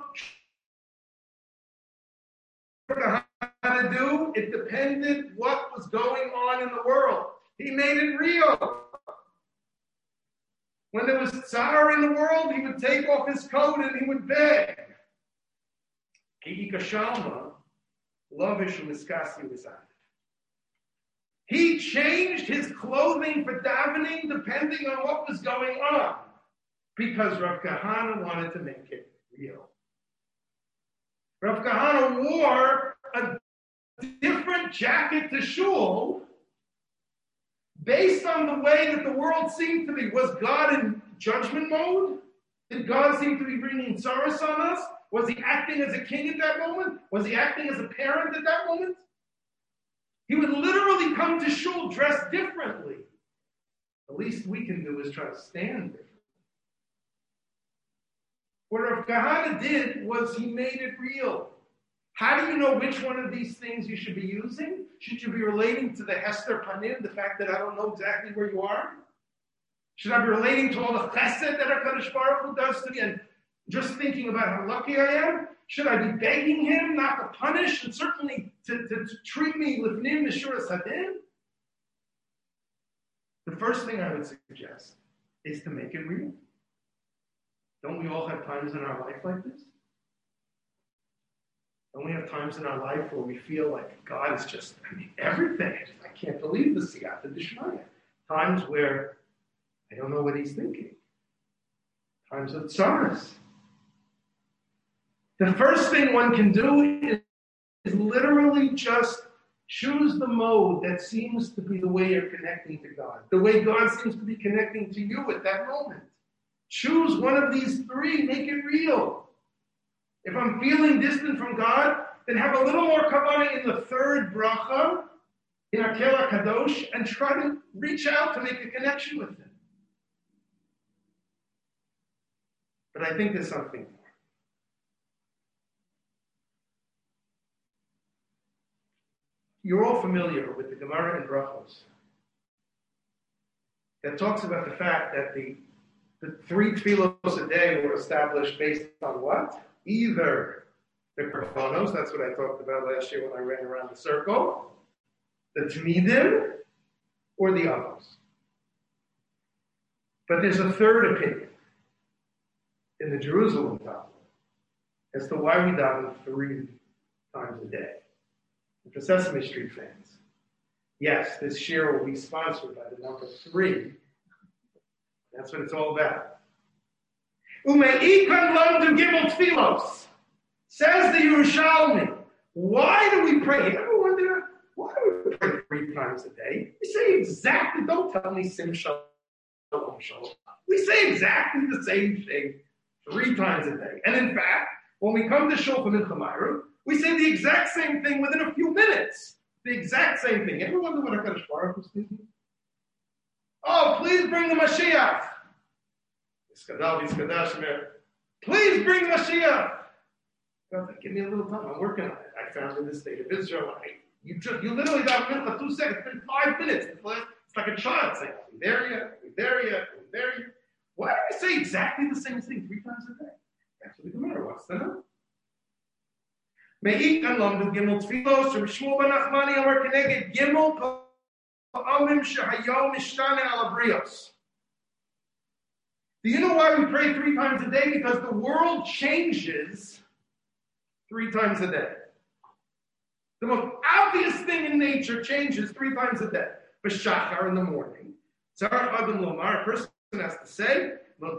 Rav Kahana do? It depended what was going on in the world. He made it real. When there was tsar in the world, he would take off his coat and he would beg. Ki ikashalma. He changed his clothing for davening depending on what was going on, because Rav Kahana wanted to make it real. Rav Kahana wore a different jacket to shul based on the way that the world seemed to be. Was God in judgment mode? Did God seem to be bringing sorrows on us? Was he acting as a king at that moment? Was he acting as a parent at that moment? He would literally come to shul dressed differently. The least we can do is try to stand differently. What Rav Kahana did was he made it real. How do you know which one of these things you should be using? Should you be relating to the Hester Panim, the fact that I don't know exactly where you are? Should I be relating to all the chesed that HaKadosh Baruch Hu does to me and just thinking about how lucky I am? Should I be begging him not to punish and certainly to treat me lifnim mishura sadin? The first thing I would suggest is to make it real. Don't we all have times in our life like this? Don't we have times in our life where we feel like God is just, everything. I can't believe the siyata d'shmaya. Times where I don't know what he's thinking. Times of tsaras. The first thing one can do is literally just choose the mode that seems to be the way you're connecting to God, the way God seems to be connecting to you at that moment. Choose one of these three, make it real. If I'm feeling distant from God, then have a little more kavanah in the third bracha, in Akel HaKadosh, and try to reach out to make a connection with Him. But I think there's something more. You're all familiar with the Gemara in Brachos that talks about the fact that the three tefillos a day were established based on what? Either the karbonos, that's what I talked about last year when I ran around the circle, the tmidim, or the avos. But there's a third opinion in the Jerusalem Talmud as to why we daven 3 times a day. And for Sesame Street fans, yes, this year will be sponsored by the number 3. That's what it's all about. Ume'ikan lamdu gimel tfilos. Says the Yerushalmi. Why do we pray? You ever wonder, why do we pray 3 times a day? We say exactly, don't tell me sim shalom shalom. We say exactly the same thing 3 times a day. And in fact, when we come to Shul for Mincha Ma'ariv, we say the exact same thing within a few minutes. The exact same thing. Ever wonder what HaKadosh Baruch Hu is thinking? Oh, please bring the Mashiach. Please bring Mashiach. Give me a little time. I'm working on it. I found in the state of Israel. You literally got a minute, 2 seconds. It's been 5 minutes. It's like a child saying, "Are we there yet? Are we there yet? Are we there yet?" Why do we say exactly the same thing 3 times a day? That's what the Gemara wants to know. Me'ik and lamdu gimel tfilos or Shmuel ben Nachmani amar keneged gimel pa'amim shehayom mishtane al abrios. Do you know why we pray 3 times a day? Because the world changes 3 times a day. The most obvious thing in nature changes 3 times a day. B'shachar in the morning. Tzarech Adam Lomar, a person has to say,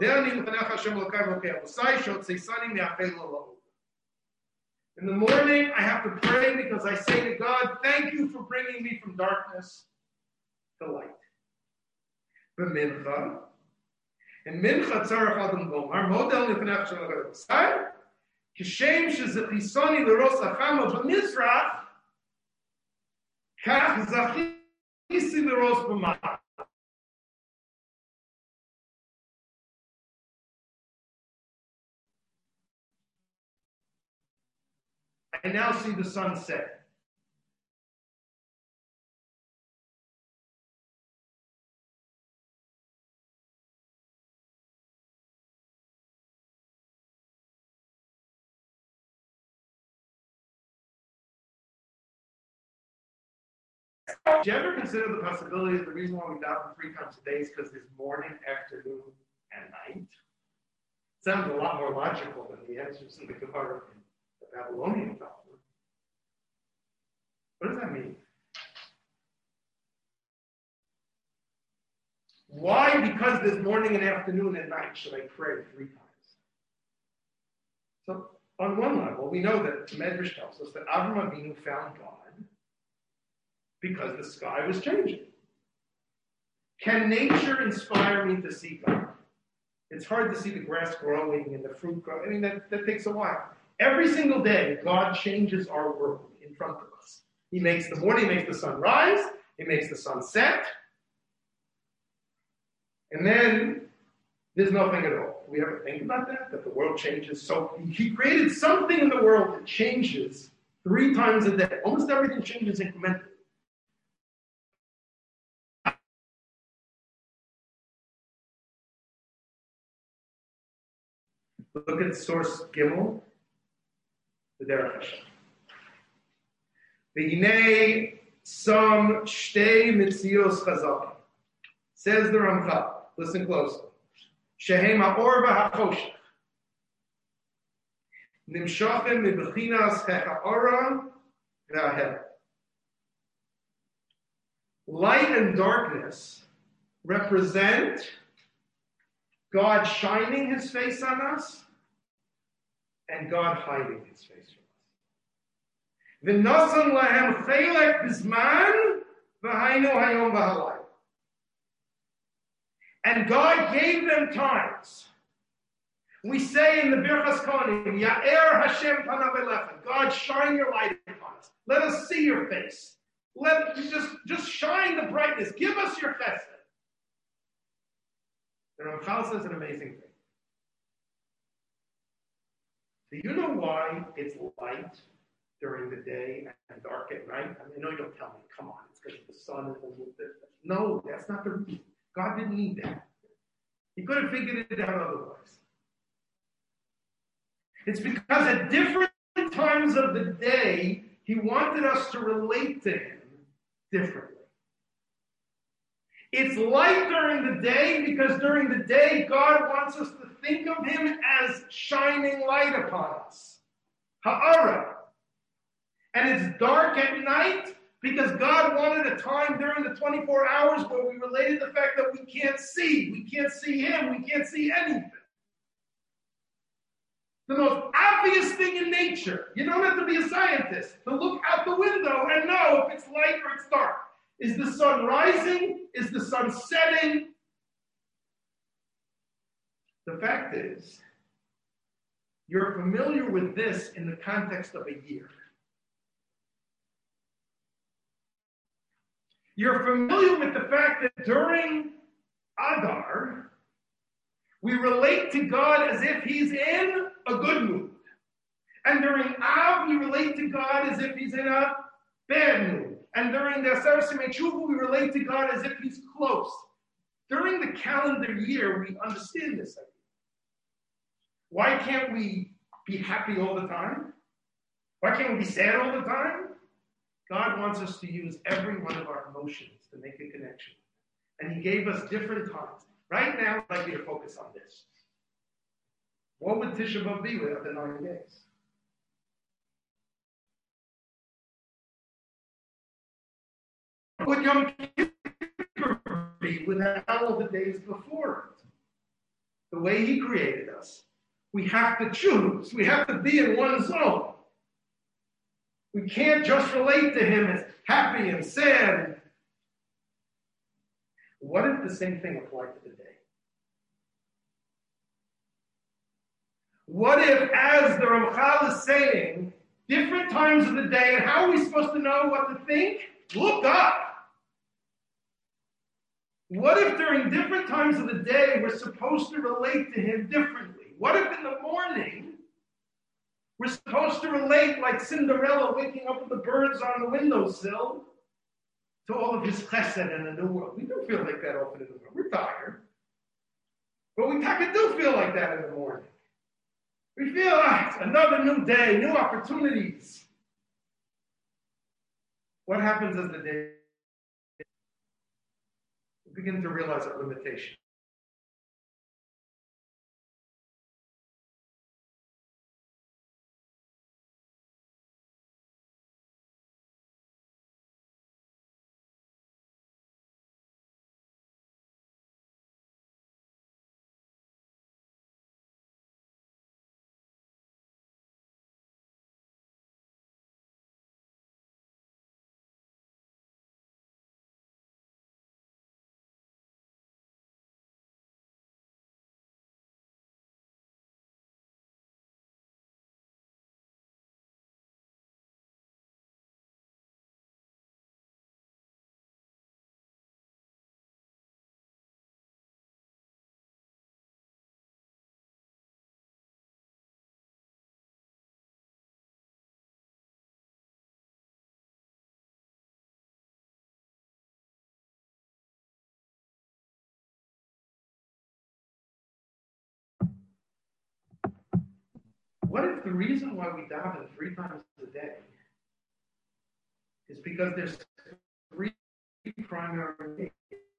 in the morning, I have to pray because I say to God, thank you for bringing me from darkness to light. B'mincha, in mincha tzarech adam lomar, model lefanach shel HaKadosh, kishem shezechisoni l'ros hachama b'mizrach, kach zachisi l'ros b'ma'at. I now see the sun set. Do you ever consider the possibility that the reason why we daven 3 times a day is because there's morning, afternoon, and night? Sounds a lot more logical than the answers in the Gemara in the Babylonian Talmud. What does that mean? Why, because there's morning and afternoon and night, should I pray 3 times? So, on one level, we know that the Medrash tells us that Avraham Avinu found God because the sky was changing. Can nature inspire me to see God? It's hard to see the grass growing and the fruit growing. I mean, that takes a while. Every single day, God changes our world in front of us. He makes the morning, he makes the sun rise, he makes the sun set, and then there's nothing at all. Do we ever think about that? That the world changes so... He created something in the world that changes 3 times a day. Almost everything changes incrementally. Look at source Gimel, the Derech Hashem. V'hinei sam shtei mitzios chazakim. Says the Ramchal. Listen closely. Shehem ha'or v'ha'choshech. Nimshachem mibechinas ha'ora v'ha'hel. Light and darkness represent God shining his face on us and God hiding his face from us. V'nasan lahem chelek b'zman v'hainu hayom v'halayim. And God gave them times. We say in the Birchas Kohanim, Ya'er Hashem panav elecha. God, shine your light upon us. Let us see your face. Let just shine the brightness. Give us your chesed. The Ramchal says an amazing thing. Do you know why it's light during the day and dark at night? I mean, I know you don't tell me. Come on, it's because the sun is a little bit. No, that's not the reason. God didn't need that. He could have figured it out otherwise. It's because at different times of the day, he wanted us to relate to him differently. It's light during the day because during the day, God wants us to think of him as shining light upon us. Ha'ara. And it's dark at night because God wanted a time during the 24 hours where we related the fact that we can't see. We can't see him. We can't see anything. The most obvious thing in nature, you don't have to be a scientist to look out the window and know if it's light or it's dark. Is the sun rising? Is the sun setting? The fact is, you're familiar with this in the context of a year. You're familiar with the fact that during Adar, we relate to God as if he's in a good mood. And during Av, we relate to God as if he's in a bad mood. And during the Aseret Simei Tshuva, we relate to God as if he's close. During the calendar year, we understand this idea. Why can't we be happy all the time? Why can't we be sad all the time? God wants us to use every one of our emotions to make a connection. And he gave us different times. Right now, I'd like you to focus on this. What would Tisha B'Av be without the 9 days? would Yom Kippur be without all the days before it? The way He created us, we have to choose. We have to be in one zone. We can't just relate to Him as happy and sad. What if the same thing applied to the day? What if, as the Ramchal is saying, different times of the day, and how are we supposed to know what to think? Look up. What if during different times of the day we're supposed to relate to Him differently? What if in the morning we're supposed to relate like Cinderella waking up with the birds on the windowsill to all of His chesed in the new world? We do feel like that often in the morning. We're tired. But we kind of do feel like that in the morning. We feel, it's another new day, new opportunities. What happens as the day? We begin to realize our limitation. What if the reason why we daven 3 times a day is because there's 3 primary needs?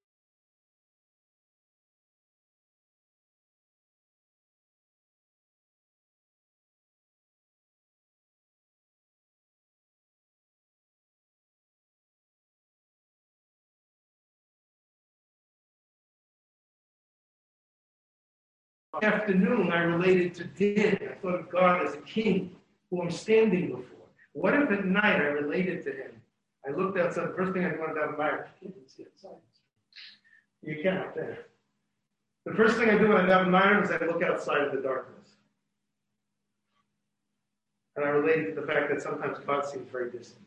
Afternoon, I related to din. I thought of God as a king who I'm standing before. What if at night I related to Him? I looked outside. The first thing I do when I daven Ma'ariv, you can't see outside. You can out there. The first thing I do when I daven Ma'ariv is I look outside of the darkness. And I related to the fact that sometimes God seems very distant.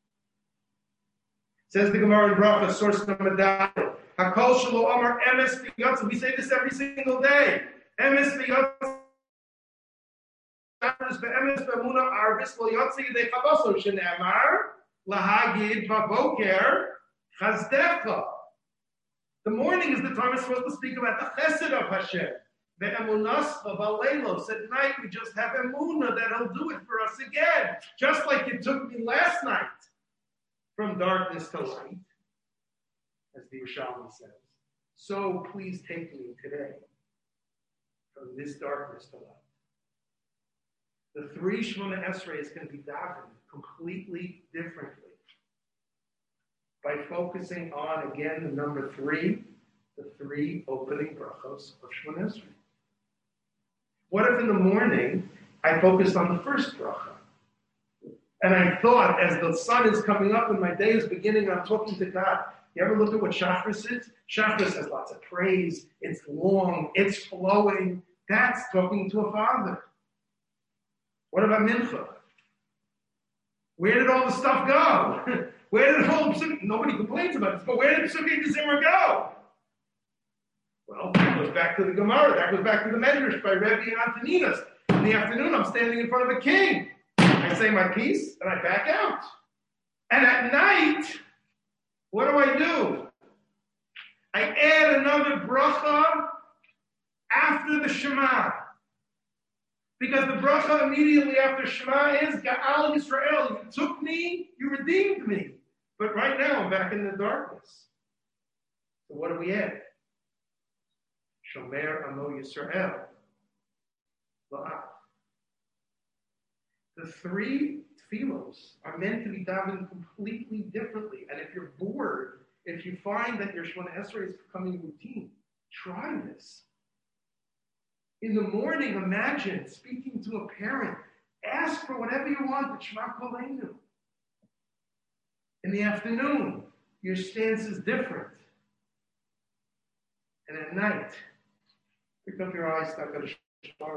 Says the Gemara in Bracha, source number down. Hakol shelo amar emes b'yotza. We say this every single day. Emes b'yotza. Be'emes be'emuna arvis lo yotza yidei chavaso shene'amar lahagid b'boker chazdecha. The morning is the time we're supposed to speak about the chesed of Hashem. Be'emunas b'valeilos. At night we just have emunah that He'll do it for us again. Just like it took me last night from darkness to light, as the Yerushalmi says. So please take me today from this darkness to light. The 3 Shemona Esrei can be davened completely differently by focusing on, again, the number 3, the 3 opening brachos of Shemona Esrei. What if in the morning I focused on the first bracha? And I thought, as the sun is coming up and my day is beginning, I'm talking to God. You ever look at what Shachris is? Shachris has lots of praise. It's long. It's flowing. That's talking to a father. What about Mincha? Where did all the stuff go? Where did all the nobody complains about this, but where did Psukim Zimmer go? Well, that goes back to the Gemara. That goes back to the Medrash by Rebbe and Antoninas. In the afternoon, I'm standing in front of a king. I say my piece, and I back out. And at night, what do? I add another bracha after the Shema. Because the bracha immediately after Shema is Ga'al Yisrael. You took me, you redeemed me. But right now, I'm back in the darkness. So what do we add? Shomer Amo Yisrael. La'af. The 3 tefillos are meant to be davened completely differently. And if you're bored, if you find that your Shemona Esrei is becoming routine, try this. In the morning, imagine speaking to a parent. Ask for whatever you want at Shema Koleinu. In the afternoon, your stance is different. And at night, pick up your eyes, stuck at a Shema.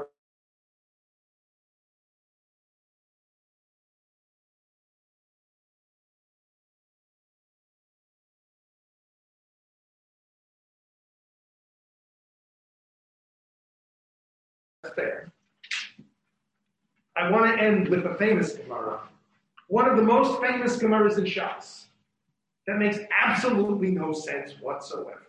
There. I want to end with a famous Gemara. One of the most famous Gemaras in Shas. That makes absolutely no sense whatsoever.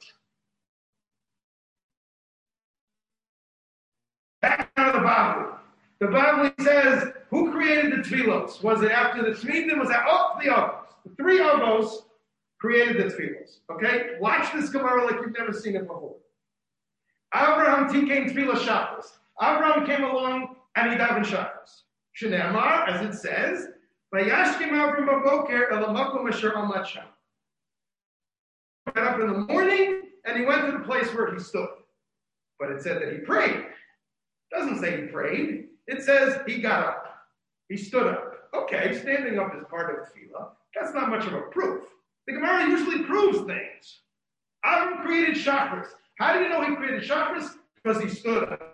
Back out of the Bible. The Bible says, who created the Tfilos? Was it after the Tzmidim? Was that, the Avos. The three Avos created the Tfilos. Okay? Watch this Gemara like you've never seen it before. Abraham tikein Tfilos Shabbos. Abraham came along and he davened Shabbos. Shneimar, as it says, Vayashkim Avram b'boker el hamakom asher amad sham. He got up in the morning and he went to the place where he stood. But it said that he prayed. It doesn't say he prayed. It says he got up. He stood up. Okay, standing up is part of tefillah. That's not much of a proof. The Gemara usually proves things. Avram created Shacharis. How do you know he created Shacharis? Because he stood up.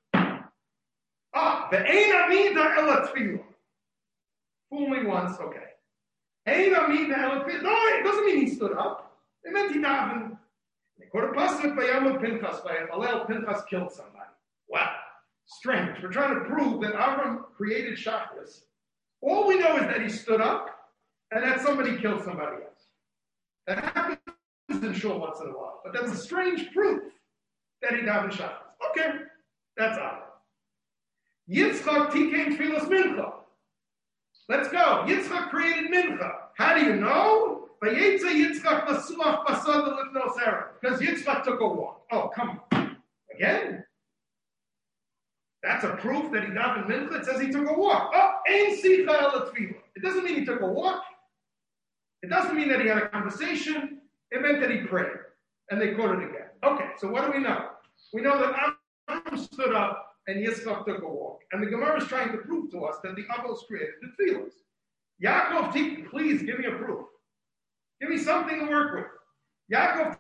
Ve'ein amida ela tefillah. Fool me once, okay. Ein amida ela tefillah. No, it doesn't mean he stood up. It meant he davened. They quote a pasuk by Yamud Pinchas, by Alel Pinchas killed somebody. Wow, strange. We're trying to prove that Avram created Shacharis. All we know is that he stood up and that somebody killed somebody else. That happens in Shul once in a while, but that's a strange proof that he davened Shacharis. Okay, that's Avram. Yitzchak tikein tfilos mincha. Let's go. Yitzchak created mincha. How do you know? Vayetze Yitzchak lasuach basad l'ibnos Erev. Because Yitzchak took a walk. Oh, come on. Again? That's a proof that he davened mincha. It says he took a walk. Ein sicha el tefillah. It doesn't mean he took a walk. It doesn't mean that he had a conversation. It meant that he prayed. And they quote it again. Okay, so what do we know? We know that Abraham stood up and Yitzchak took a walk. And the Gemara is trying to prove to us that the Avos created the tefillos. Yaakov, please give me a proof. Give me something to work with. Yaakov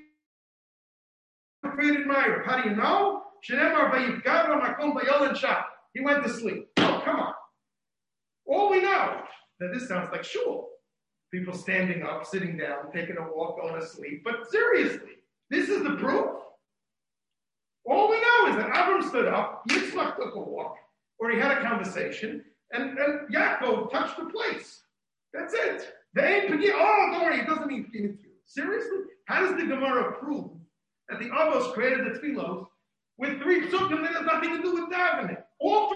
created Meir. How do you know? Shneimar vayivgavra makom vayolin shach. He went to sleep. Oh, come on. All we know that this sounds like shul. People standing up, sitting down, taking a walk, going to sleep. But seriously, this is the proof? All we know is that Avram stood up, Yitzchak took a walk, or he had a conversation, and Yaakov touched the place. That's it. Don't worry, it doesn't mean P'nei Tefillah. Seriously? How does the Gemara prove that the Avos created the Tefillos with three psukim that has nothing to do with davening? All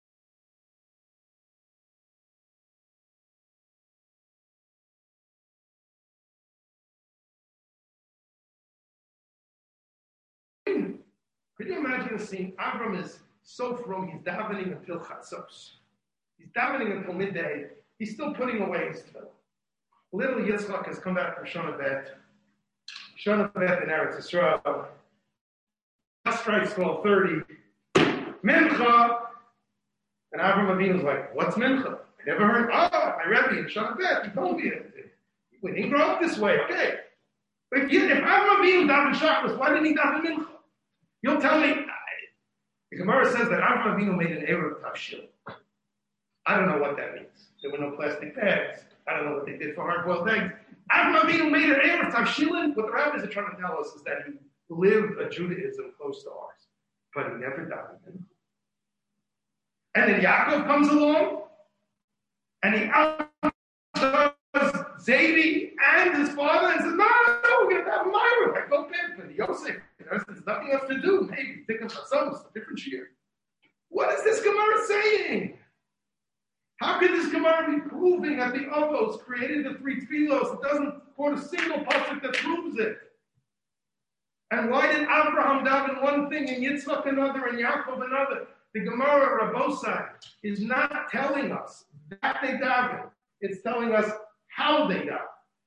Could you imagine the scene? Avram is so from, he's davening until chatzos. He's davening until midday. He's still putting away his tefillah. Little Yitzchak has come back from Shana Bet. Shana Bet in Eretz Yisrael. Strikes 12:30. Mincha. And Avram Avinu's like, what's mincha? I never heard. My Rebbe in Shana Bet, he told me it. We didn't grow up this way. Okay. But if Avram Avinu davened Shacharis, why didn't he daven mincha? You'll tell me, the Gemara says that Avram Avinu made an Erev Tavshil. I don't know what that means. There were no plastic bags. I don't know what they did for hard-boiled eggs. Avram Avinu made an Erev Tavshilin. What the rabbis are trying to tell us is that he lived a Judaism close to ours, but he never davened. And then Yaakov comes along, and he outdoes Zaidi and his father and says, no, we're going to have a Myra. I go back for the Yosef. There's nothing else to do. Maybe think of ourselves, a different year. What is this Gemara saying? How could this Gemara be proving that the Avos created the three tefillos? It doesn't quote a single pasuk that proves it. And why did Abraham daven one thing and Yitzchak another and Yaakov another? The Gemara Rabosai is not telling us that they daven. It's telling us how they daven.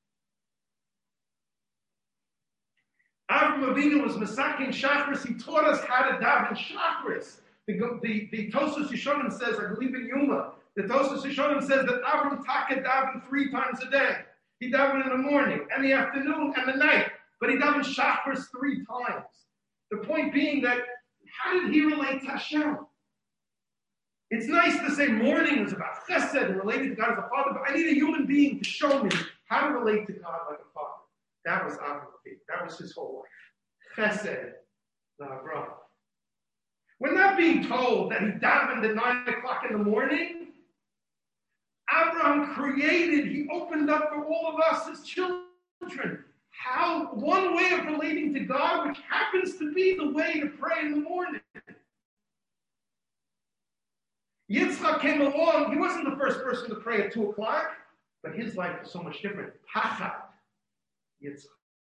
Avraham Avinu was Masakin Shachris. He taught us how to daven Shachris. The Tosfos Yeshonim says, I believe in Yuma, the Tosfos Yeshonim says that Avraham Taka davened 3 times a day. He davened in the morning, and the afternoon, and the night. But he davened Shachris 3 times. The point being that, how did he relate to Hashem? It's nice to say morning is about chesed and related to God as a father, but I need a human being to show me how to relate to God like a father. That was Avraham Avinu. That was his whole life. Chesed, Avraham. We're not being told that he davened at 9 o'clock in the morning. Abraham created, he opened up for all of us as children. How one way of relating to God, which happens to be the way to pray in the morning. Yitzchak came along, he wasn't the first person to pray at 2 o'clock, but his life was so much different. Pachad, Yitzchak.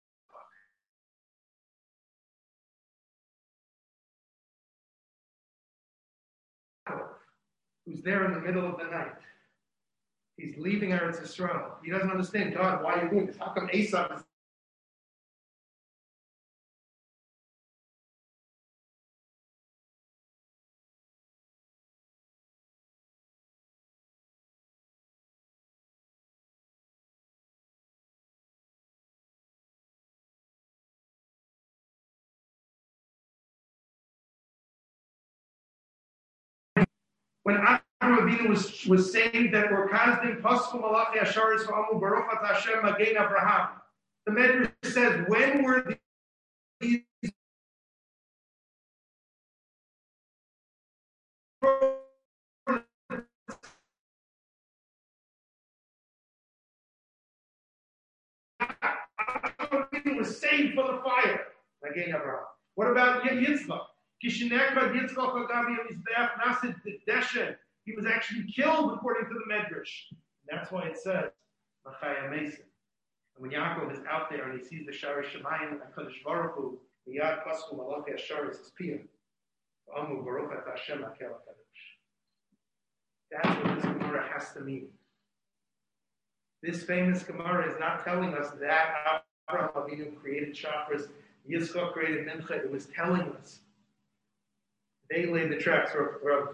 Who's there in the middle of the night. He's leaving Eretz Yisrael. He doesn't understand, God, why are you doing this? How come Esau is when Avraham Avinu was saying that we're Kazdim Pasku Malachi Asharis V'amu Baruch Atah Hashem Magen Avraham. The Medrash says, when were these Avinu was saved from the fire? Magen Avraham. What about Yitzchak? He was actually killed according to the Medrash. And that's why it says, Machaya Mason. And when Yaakov is out there and he sees the Shari Shemayim and HaKadosh Baruch Hu, Miyad Pasku Malachi Asharis is Piyah. Amu Baruch Atah Hashem HaKel HaKadosh. That's what this Gemara has to mean. This famous Gemara is not telling us that Avraham Avinu created Shachris, Yitzchak created Mincha. It was telling us. They laid the tracks. Rav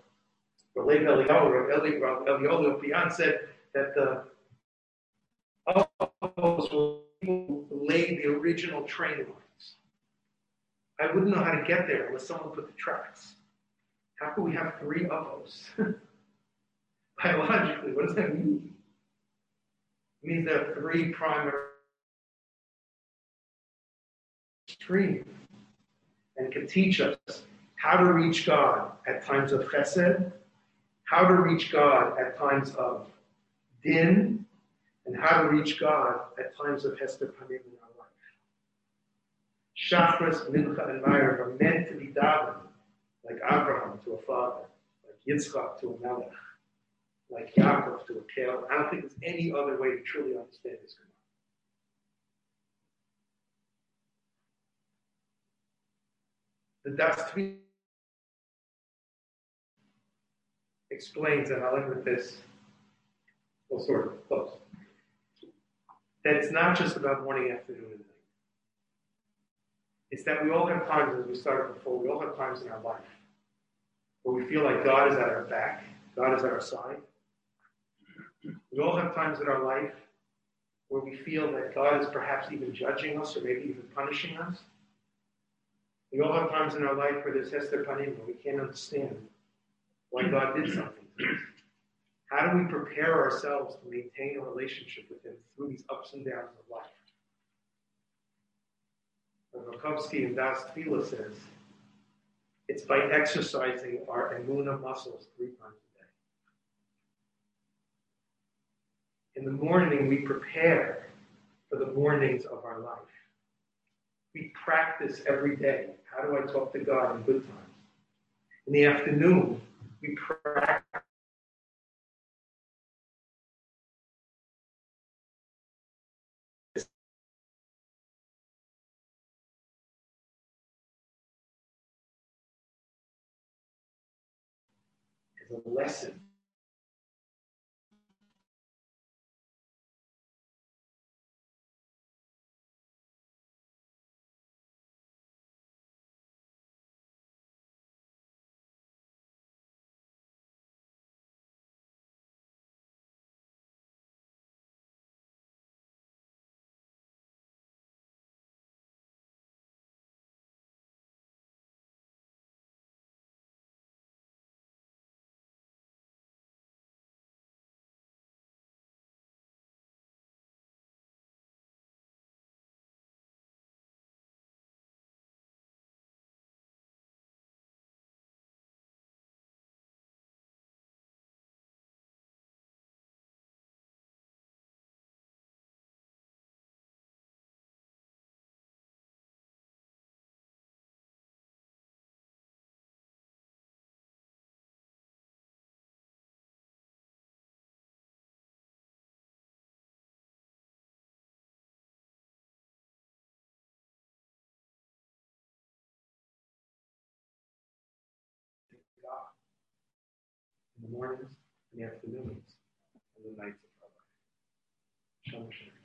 Eliyahu Pian said that the Avos laid the original train lines. I wouldn't know how to get there unless someone put the tracks. How can we have 3 Avos? Biologically, what does that mean? It means there are 3 primary streams and can teach us how to reach God at times of chesed, how to reach God at times of din, and how to reach God at times of hester panim in our life. Shachris, Mincha, and Ma'ariv are meant to be davened like Abraham to a father, like Yitzchak to a Melech, like Yaakov to a Caleb. I don't think there's any other way to truly understand this Gemara. The Das explains, and I'll end with this, well, sort of close, that it's not just about morning, afternoon, and night. It's that we all have times, as we started before, we all have times in our life where we feel like God is at our back, God is at our side. We all have times in our life where we feel that God is perhaps even judging us or maybe even punishing us. We all have times in our life where there's hester panim, where we can't understand why God did something to us. How do we prepare ourselves to maintain a relationship with Him through these ups and downs of life? Rakovsky in Das Tefillah says, it's by exercising our emunah muscles 3 times a day. In the morning, we prepare for the mornings of our life. We practice every day. How do I talk to God in good times? In the afternoon, we practice the lesson. God in the mornings, in the afternoons, and the nights of our life. Shalom.